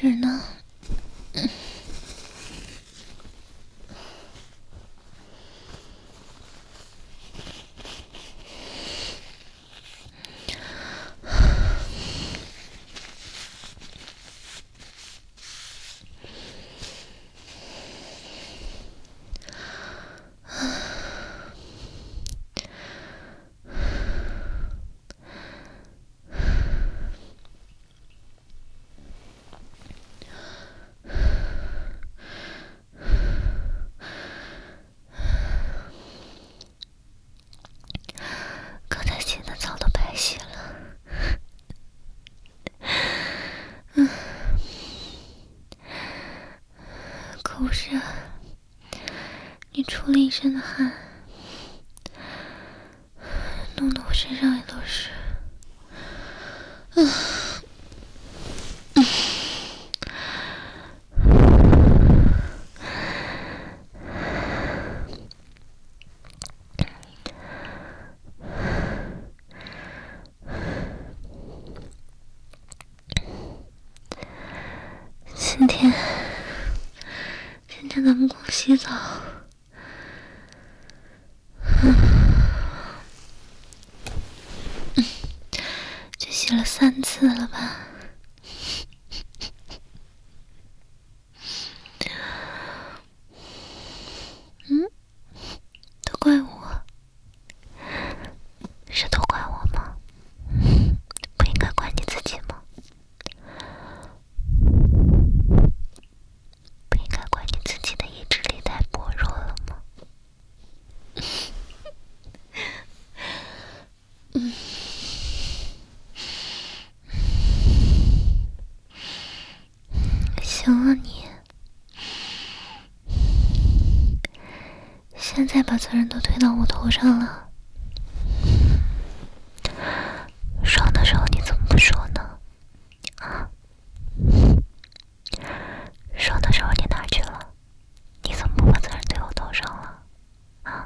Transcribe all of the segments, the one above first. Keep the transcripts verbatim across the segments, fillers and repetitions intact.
纸呢？嗯刚才洗的澡都白洗了。嗯，可不是，你出了一身的汗，弄得我身上也都是。嗯。今天，今天咱们光洗澡，嗯，就洗了三次了吧？嗯，都怪我，是都怪我吗？不应该怪你自己吗？不应该怪你自己的意志力太薄弱了吗？嗯，行啊你，现在把责任都推到我头上了。爽的时候你怎么不说呢？啊？爽的时候你哪去了？你怎么不把责任推我头上了？啊？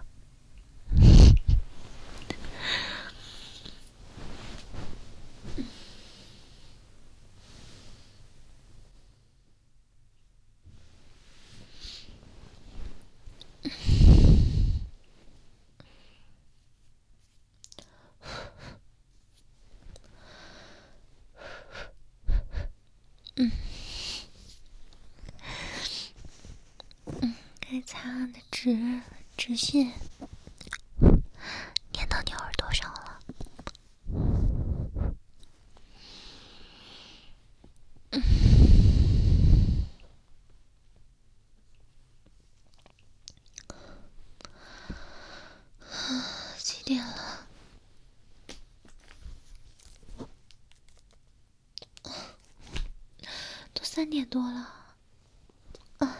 嗯，嗯，该擦的纸纸屑粘到你耳朵上了。嗯，几点了？都三点多了。啊，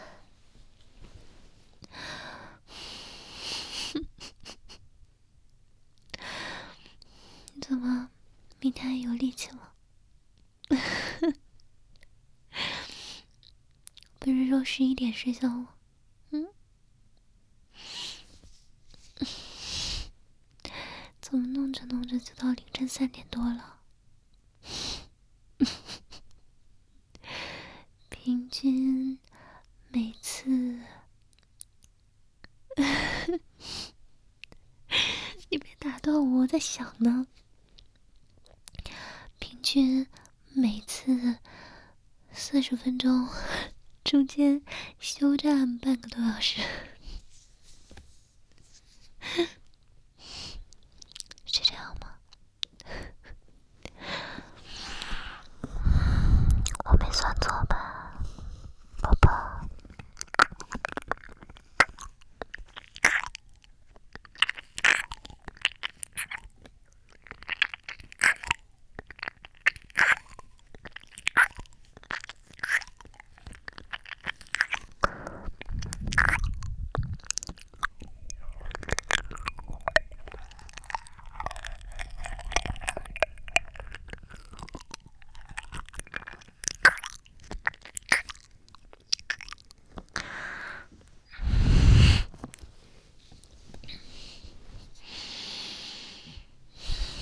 你怎么明天还有力气了？不是说十一点睡觉吗？嗯，怎么弄着弄着就到凌晨三点多了？平均每次你别打断我，我在想呢。平均每次四十分钟，中间休战半个多小时，是这样吗？我没算错吧，宝宝？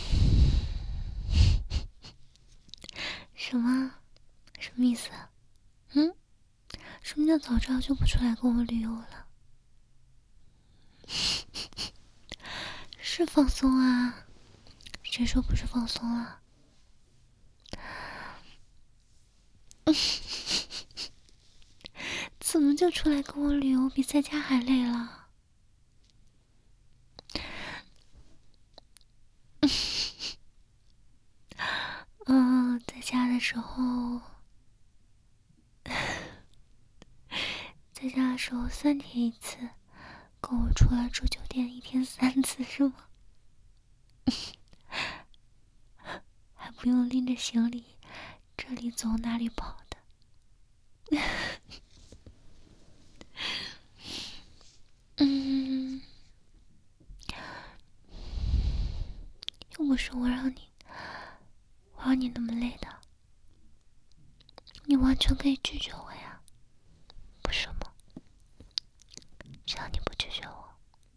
什么？什么意思啊？ 天早知道就不出来跟我旅游了。是放松啊，谁说不是放松啊？怎么就出来跟我旅游比在家还累了？嗯，在家的时候，在家的时候三天一次，跟我出来住酒店一天三次是吗？还不用拎着行李，这里走哪里跑的。嗯，又不是我让你，我让你那么累的，你完全可以拒绝我呀，不是吗？只要你不拒绝我。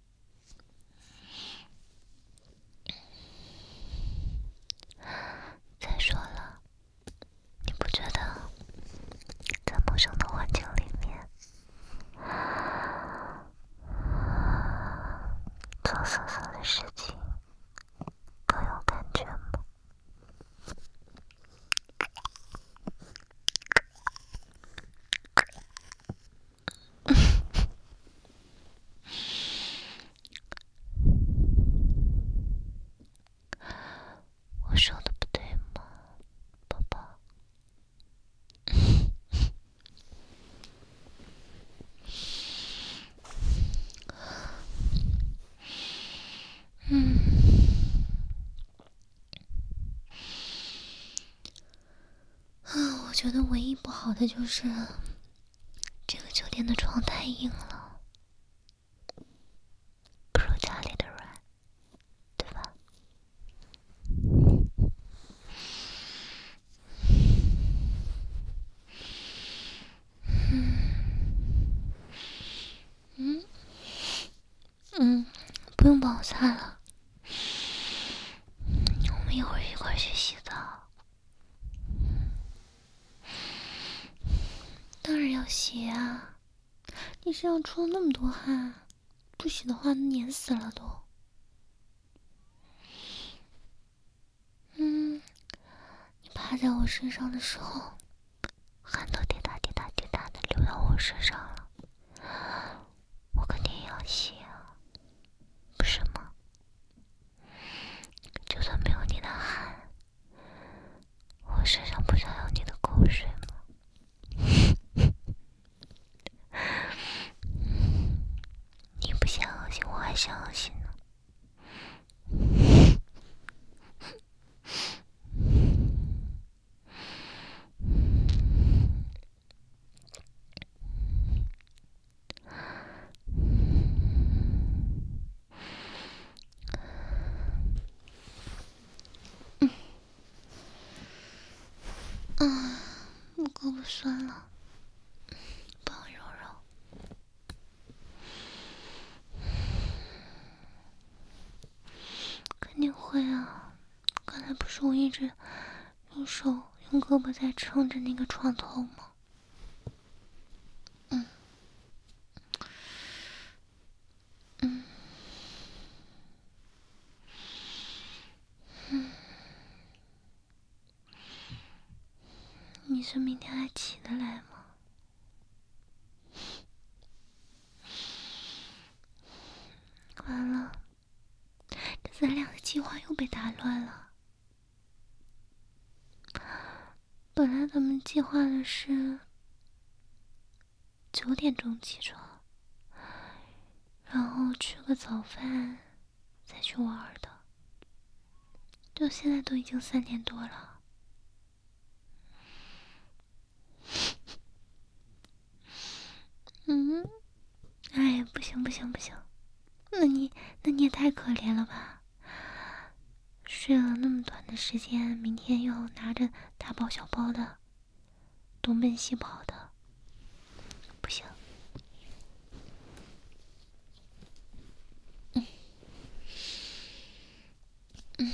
再说了，你不觉得在陌生的环境里面做色色的事情更有感觉吗？我说的不对吗，宝宝？嗯，啊，我觉得唯一不好的就是这个酒店的床太硬了，不如家里的软，对吧？嗯嗯嗯，不用帮我擦了，我们一会儿一块儿去洗澡。当然要洗啊！你身上出了那么多汗，不洗的话黏死了都。嗯，你趴在我身上的时候，汗都滴答滴答滴答的流到我身上了，我肯定也要洗啊，不是吗？就算没有你的汗，我身上不是还有你的口水吗？你不嫌恶心，我还嫌恶心呢。啊，我胳膊酸了，帮我揉揉。肯定会啊，刚才不是我一直用手用胳膊在撑着那个床头吗？嗯嗯嗯，你是明天还起得来吗？完了，这咱俩的计划又被打乱了。本来咱们计划的是九点钟起床，然后吃个早饭，再去玩的。就现在都已经三点多了。嗯，哎，不行不行不行，那你那你也太可怜了吧！睡了那么短的时间，明天又拿着大包小包的东奔西跑的，不行。嗯嗯。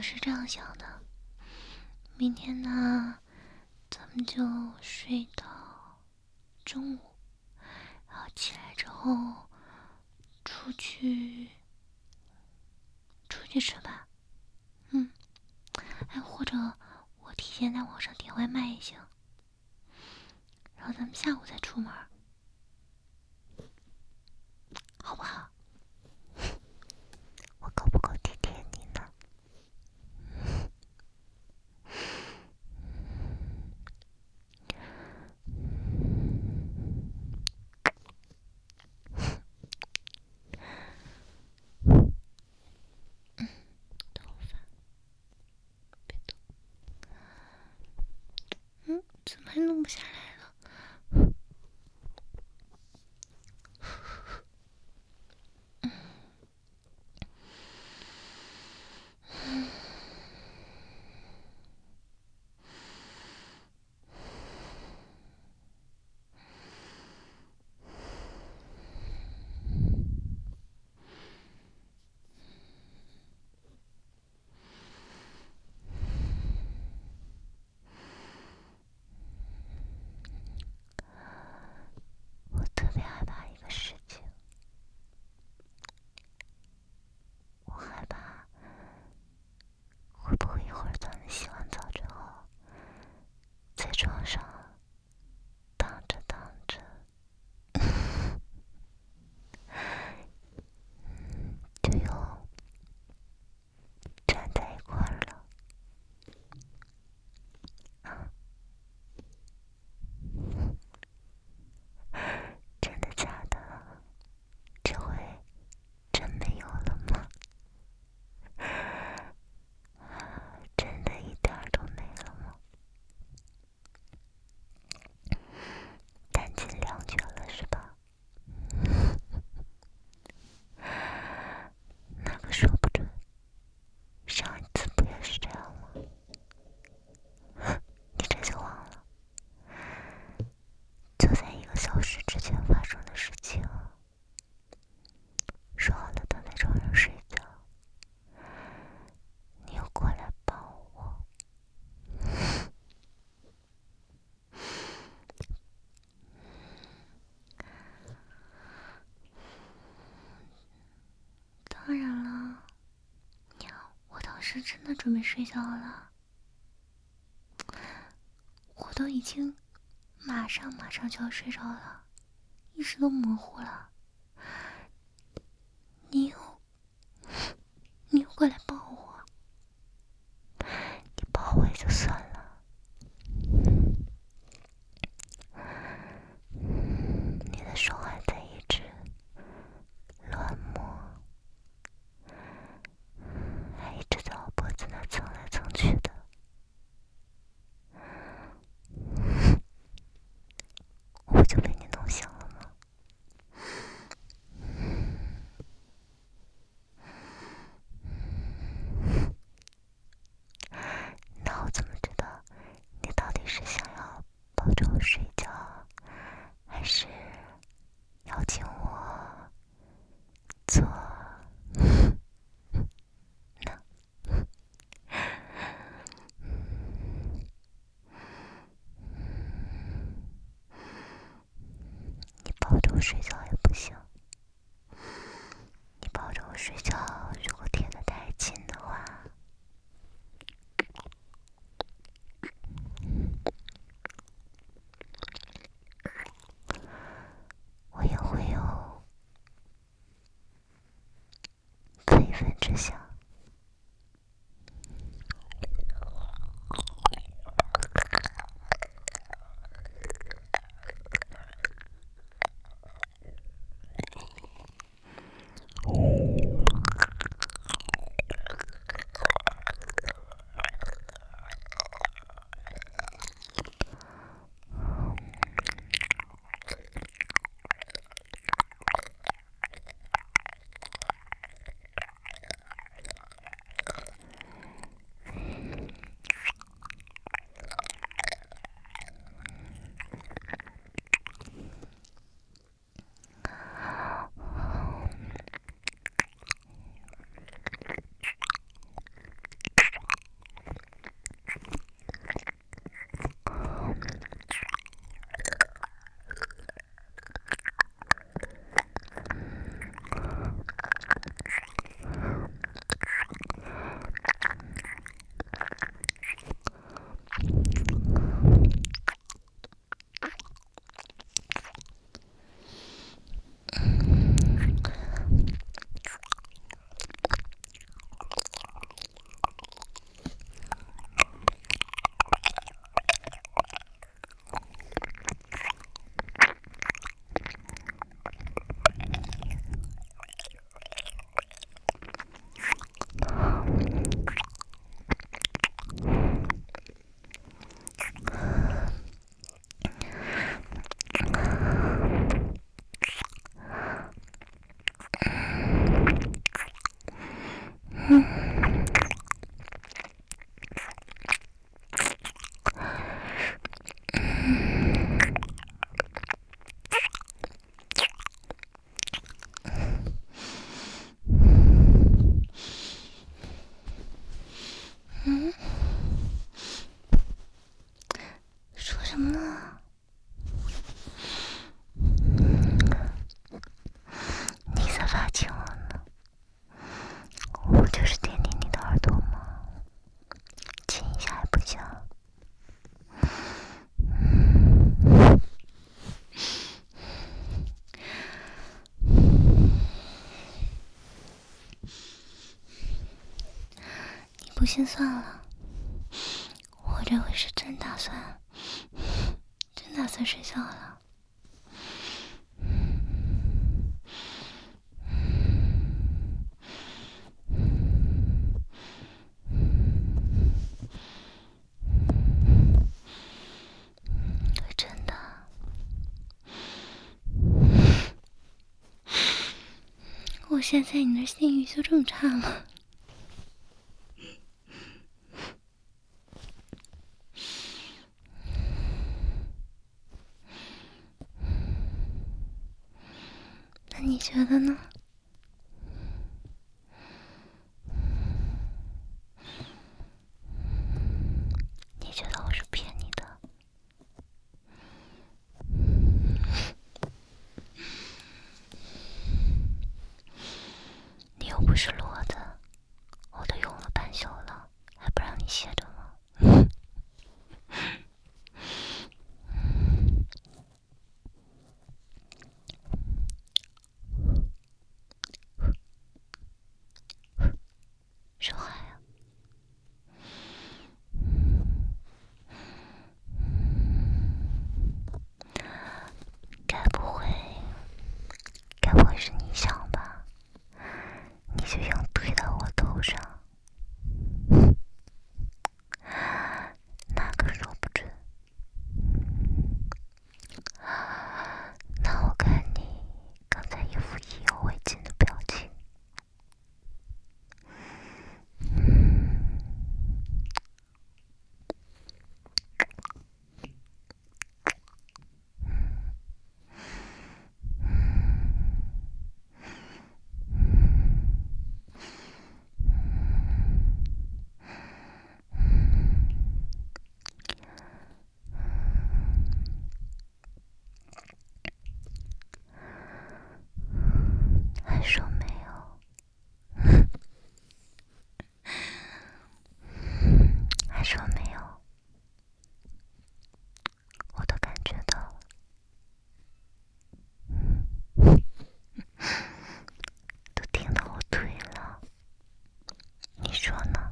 是这样想的，明天呢，咱们就睡到中午，然后起来之后出去出去吃饭。嗯，哎，或者我提前在网上点外卖也行，然后咱们下午再出门，好不好？我够不够体贴你呢？嗯，怎么还弄不下来了？我特别害怕一个事情，我害怕会不会一会儿咱们洗完澡之后，在床上躺着躺着，就又粘在一块儿了。真的假的？这回真没有了吗？真的一点儿都没了吗？弹尽粮绝了是吧？那可说不准，上一次不也是这样吗？你这就忘了，就在一个小时之前发生的事情。说好了躺在床上睡觉，你又过来抱我。当然了，我当时真的准备睡觉了，我都已经马上马上就要睡着了，意识都模糊了。你又你又过来抱我，你抱我也就算了，你的手还在一直乱摸，还一直在我脖子那蹭来蹭去的。我就被你弄醒了吗？那我怎么知道你到底是想要抱着我睡觉，还是邀请我做呢？你抱着我睡觉也不行，你抱着我睡觉，如果贴得太近的话，我也会有非分之想。 你不信算了，我这回是真打算，真打算睡觉了。真的。我现在你的性欲就这么差吗？那你觉得呢？你觉得我是骗你的？你又不是裸的，我都用了半宿了，还不让你歇着吗？说话呀！该不会，该不会是你想吧？你就想推到我头上？那可说不准。那我看你刚才一副意犹未尽的表情。还说没有？还说没有？我都感觉到了。都听到我腿了，你说呢？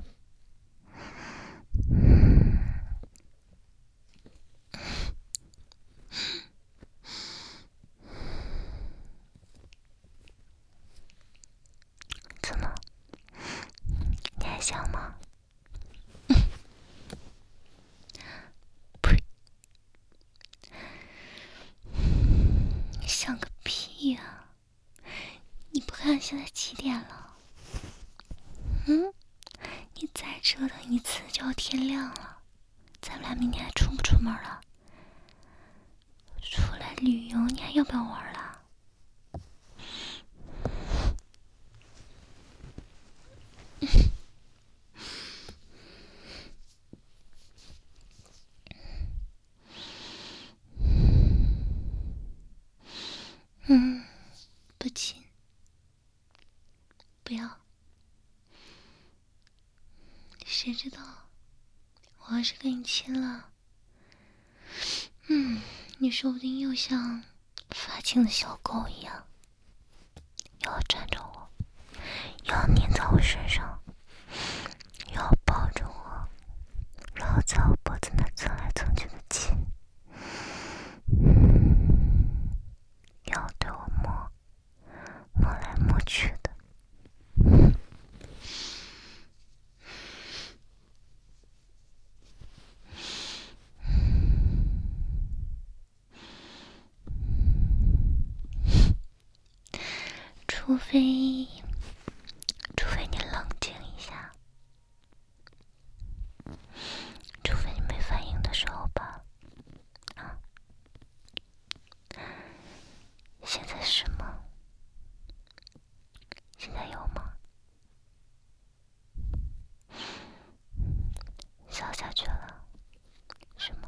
怎么？你还想吗？呸！你想个屁呀！你不看现在几点了？嗯？你再折腾一次就要天亮了。咱们俩明天还出不出门了？出来旅游你还要不要玩了？嗯，不亲，不要。谁知道，我要是跟你亲了，嗯，你说不定又像发情的小狗一样，又要缠着我，又要黏在我身上，又要抱着我，然后在我脖子那蹭来蹭去的亲，又要对我摸，摸来摸去的。除非，除非你冷静一下，除非你没反应的时候吧，啊，现在是吗？现在有吗？消下去了，是吗？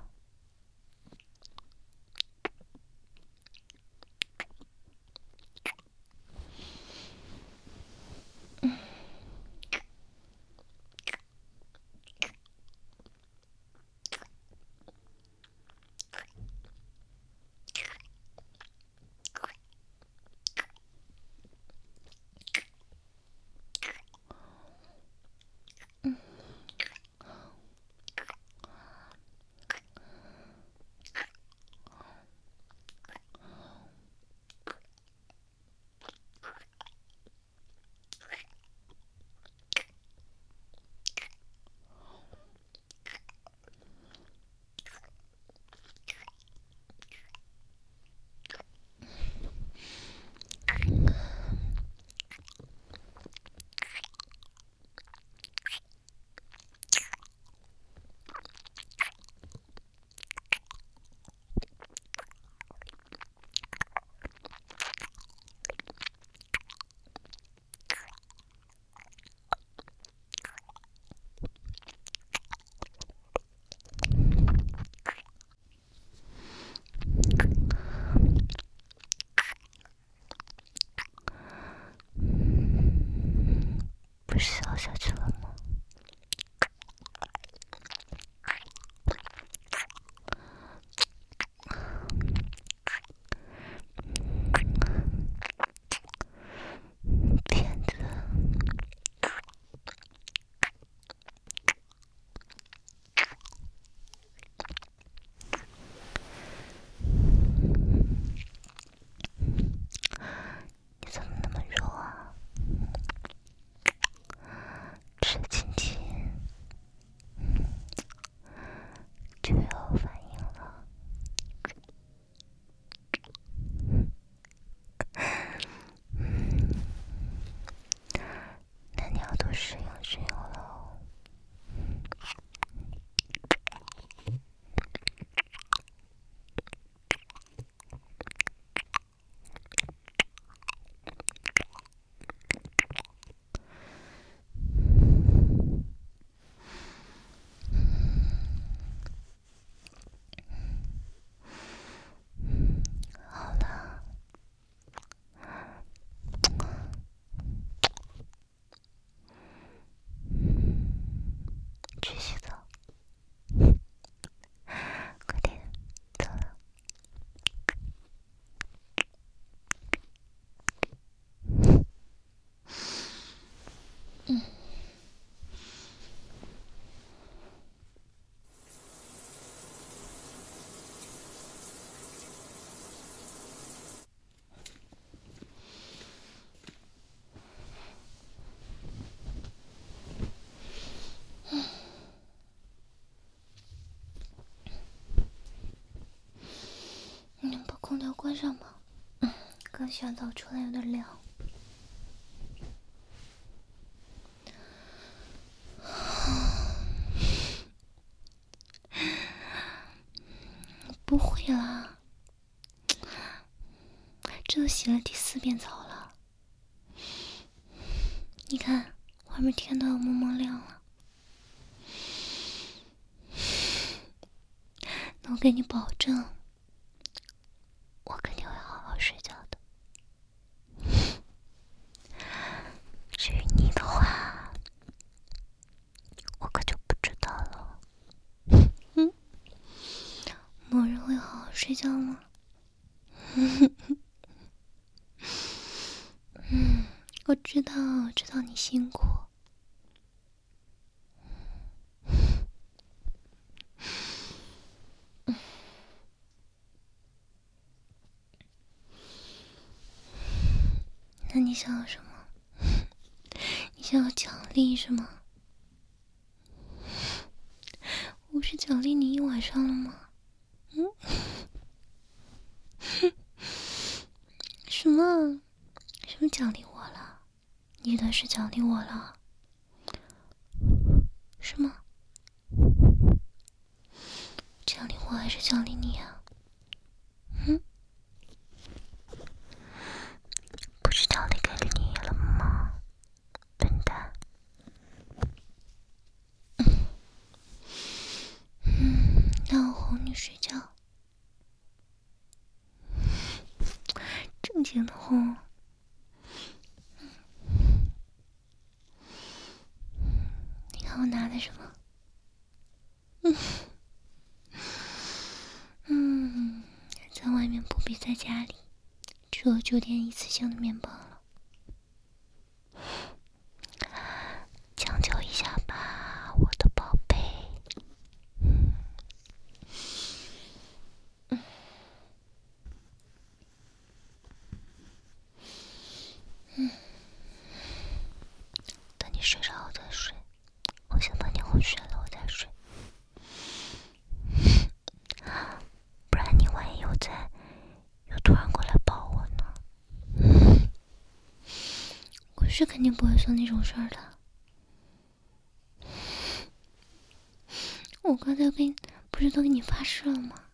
不是要下去了吗？骗子！你怎么那么弱啊？吃亲亲就有反应了。那你要多适应适应喽。好了，去洗澡，快点，走了。嗯。你把空调关上吧。嗯，刚洗完澡出来有点凉。不会啦，这都洗了第四遍澡了。你看，外面天都要蒙蒙亮了。那我给你保证，我肯定会好好睡觉的。至于你的话，我可就不知道了。嗯，某人会好好睡觉吗？嗯，我知道，我知道你辛苦。那你想要什么？你想要奖励是吗？我是奖励你一晚上了吗？嗯？什么？什么奖励我了？你的是奖励我了？是吗？奖励我还是奖励你啊？嗯？不是奖励给你了吗？笨蛋。嗯，那我哄你睡觉，正经的哄。你看我拿的什么？嗯嗯，在外面不比在家里，只有酒店一次性的面包了。将就一下吧，我的宝贝。嗯。嗯。等你睡着我再睡，我先把你哄睡了我再睡。不然你万一又在又突然过来抱我呢？我是肯定不会做那种事儿的。我刚才跟不是都给你发誓了吗？